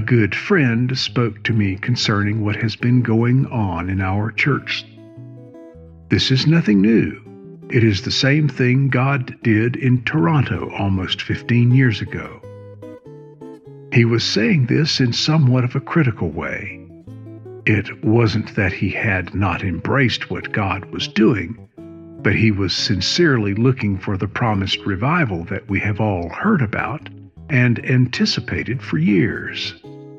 good friend spoke to me concerning what has been going on in our church. This is nothing new. It is the same thing God did in Toronto almost 15 years ago. He was saying this in somewhat of a critical way. It wasn't that he had not embraced what God was doing, but he was sincerely looking for the promised revival that we have all heard about and anticipated for years.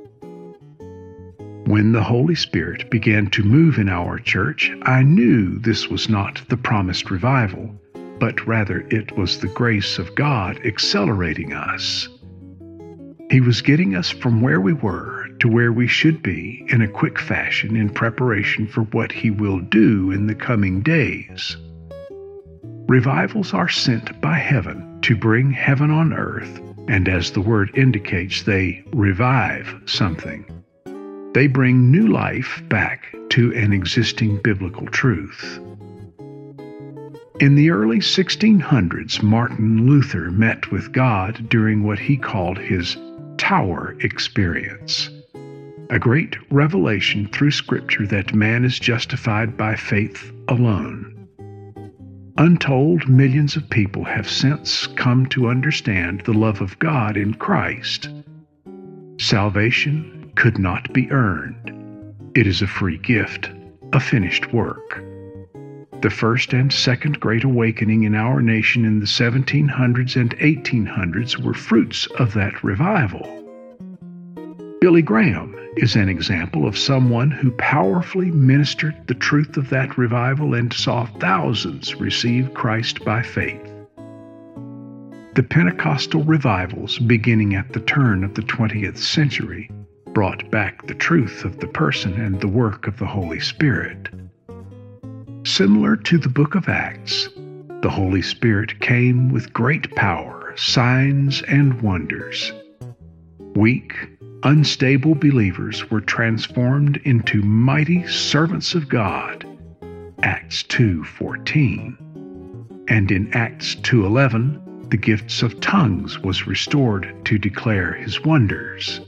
When the Holy Spirit began to move in our church, I knew this was not the promised revival, but rather it was the grace of God accelerating us. He was getting us from where we were to where we should be in a quick fashion in preparation for what He will do in the coming days. Revivals are sent by heaven to bring heaven on earth, and as the word indicates, they revive something. They bring new life back to an existing biblical truth. In the early 1600s, Martin Luther met with God during what he called his Tower experience, a great revelation through Scripture that man is justified by faith alone. Untold millions of people have since come to understand the love of God in Christ. Salvation could not be earned. It is a free gift, a finished work. The first and second Great Awakening in our nation in the 1700s and 1800s were fruits of that revival. Billy Graham is an example of someone who powerfully ministered the truth of that revival and saw thousands receive Christ by faith. The Pentecostal revivals beginning at the turn of the 20th century brought back the truth of the person and the work of the Holy Spirit. Similar to the book of Acts, the Holy Spirit came with great power, signs, and wonders. Weak, unstable believers were transformed into mighty servants of God, Acts 2:14. And in Acts 2:11, the gifts of tongues was restored to declare His wonders.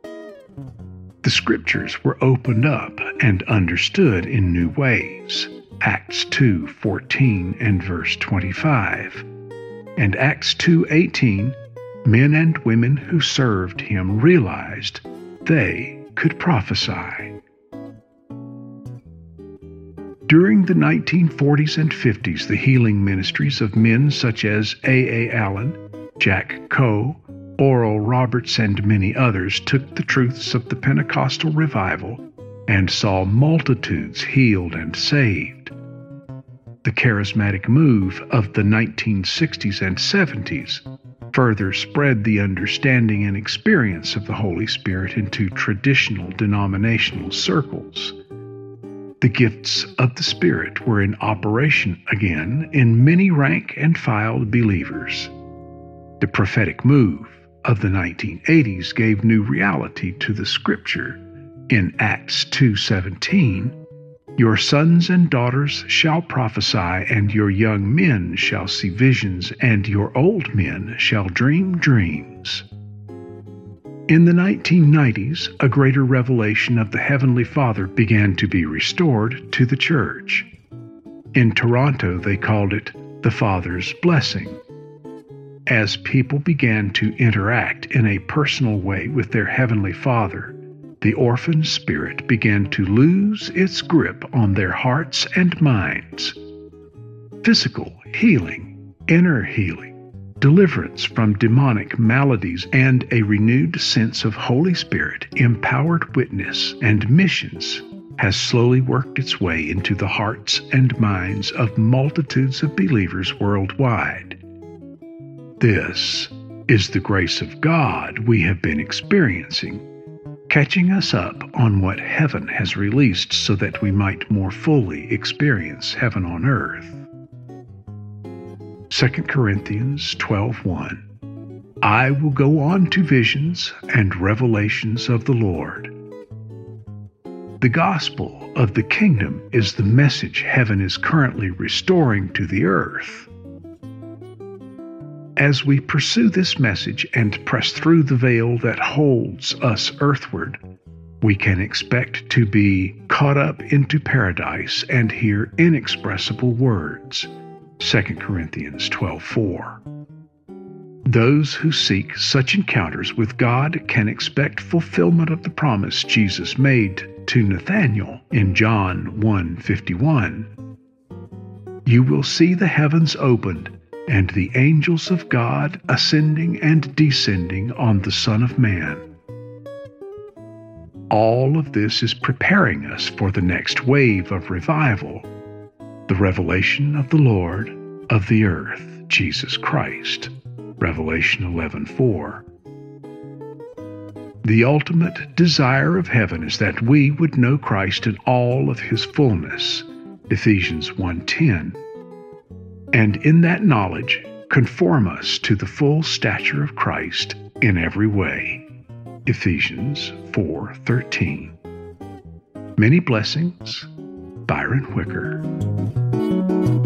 The Scriptures were opened up and understood in new ways, Acts 2:14 and verse 25. And Acts 2:18, men and women who served Him realized they could prophesy. During the 1940s and 50s, the healing ministries of men such as A. Allen, Jack Coe, Oral Roberts, and many others took the truths of the Pentecostal revival and saw multitudes healed and saved. The charismatic move of the 1960s and 70s further spread the understanding and experience of the Holy Spirit into traditional denominational circles. The gifts of the Spirit were in operation again in many rank and file believers. The prophetic move of the 1980s gave new reality to the Scripture. In Acts 2:17, your sons and daughters shall prophesy, and your young men shall see visions, and your old men shall dream dreams. In the 1990s, a greater revelation of the Heavenly Father began to be restored to the church. In Toronto, they called it the Father's Blessing. As people began to interact in a personal way with their Heavenly Father, the orphan spirit began to lose its grip on their hearts and minds. Physical healing, inner healing, deliverance from demonic maladies, and a renewed sense of Holy Spirit, empowered witness, and missions has slowly worked its way into the hearts and minds of multitudes of believers worldwide. This is the grace of God we have been experiencing, catching us up on what heaven has released so that we might more fully experience heaven on earth. 2 Corinthians 12:1. I will go on to visions and revelations of the Lord. The gospel of the kingdom is the message heaven is currently restoring to the earth. as we pursue this message and press through the veil that holds us earthward, we can expect to be caught up into paradise and hear inexpressible words. 2 Corinthians 12:4. Those who seek such encounters with God can expect fulfillment of the promise Jesus made to Nathanael in John 1:51. You will see the heavens opened and the angels of God ascending and descending on the Son of Man. All of this is preparing us for the next wave of revival, the revelation of the Lord of the earth, Jesus Christ. Revelation 11:4. The ultimate desire of heaven is that we would know Christ in all of his fullness. Ephesians 1:10. And in that knowledge, conform us to the full stature of Christ in every way. Ephesians 4:13. Many blessings, Byron Whicker.